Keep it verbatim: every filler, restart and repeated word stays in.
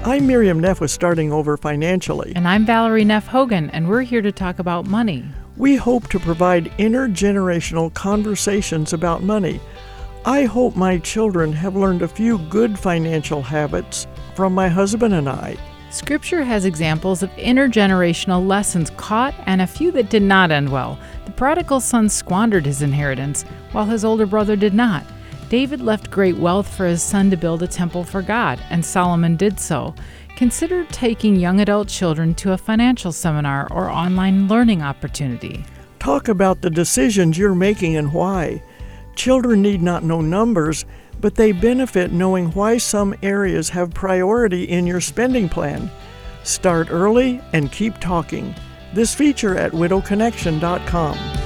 I'm Miriam Neff with Starting Over Financially. And I'm Valerie Neff Hogan, and we're here to talk about money. We hope to provide intergenerational conversations about money. I hope my children have learned a few good financial habits from my husband and I. Scripture has examples of intergenerational lessons caught and a few that did not end well. The prodigal son squandered his inheritance, while his older brother did not. David left great wealth for his son to build a temple for God, and Solomon did so. Consider taking young adult children to a financial seminar or online learning opportunity. Talk about the decisions you're making and why. Children need not know numbers, but they benefit knowing why some areas have priority in your spending plan. Start early and keep talking. This feature at widow connection dot com.